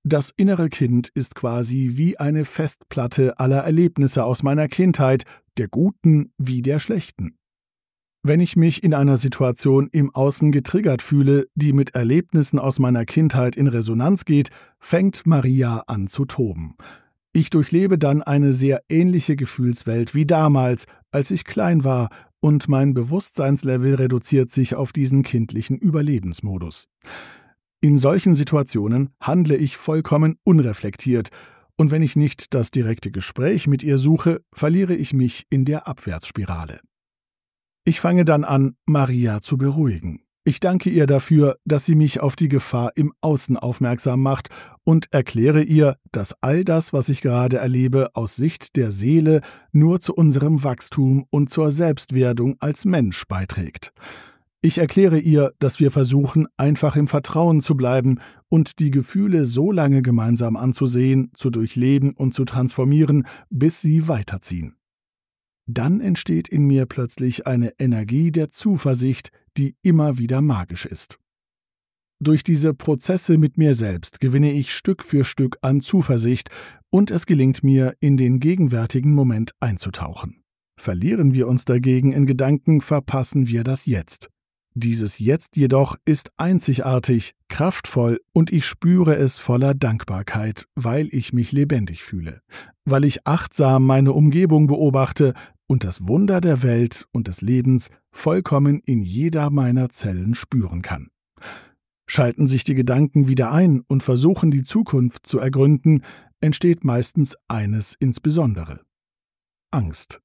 Das innere Kind ist quasi wie eine Festplatte aller Erlebnisse aus meiner Kindheit, der guten wie der schlechten. Wenn ich mich in einer Situation im Außen getriggert fühle, die mit Erlebnissen aus meiner Kindheit in Resonanz geht, fängt Maria an zu toben. Ich durchlebe dann eine sehr ähnliche Gefühlswelt wie damals, als ich klein war, und mein Bewusstseinslevel reduziert sich auf diesen kindlichen Überlebensmodus. In solchen Situationen handle ich vollkommen unreflektiert, und wenn ich nicht das direkte Gespräch mit ihr suche, verliere ich mich in der Abwärtsspirale. Ich fange dann an, Maria zu beruhigen. Ich danke ihr dafür, dass sie mich auf die Gefahr im Außen aufmerksam macht und erkläre ihr, dass all das, was ich gerade erlebe, aus Sicht der Seele nur zu unserem Wachstum und zur Selbstwerdung als Mensch beiträgt. Ich erkläre ihr, dass wir versuchen, einfach im Vertrauen zu bleiben und die Gefühle so lange gemeinsam anzusehen, zu durchleben und zu transformieren, bis sie weiterziehen. Dann entsteht in mir plötzlich eine Energie der Zuversicht, die immer wieder magisch ist. Durch diese Prozesse mit mir selbst gewinne ich Stück für Stück an Zuversicht und es gelingt mir, in den gegenwärtigen Moment einzutauchen. Verlieren wir uns dagegen in Gedanken, verpassen wir das Jetzt. Dieses Jetzt jedoch ist einzigartig, kraftvoll und ich spüre es voller Dankbarkeit, weil ich mich lebendig fühle, weil ich achtsam meine Umgebung beobachte und das Wunder der Welt und des Lebens vollkommen in jeder meiner Zellen spüren kann. Schalten sich die Gedanken wieder ein und versuchen die Zukunft zu ergründen, entsteht meistens eines insbesondere: Angst.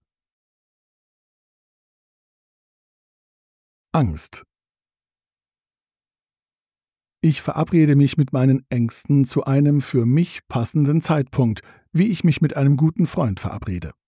Angst. Ich verabrede mich mit meinen Ängsten zu einem für mich passenden Zeitpunkt, wie ich mich mit einem guten Freund verabrede.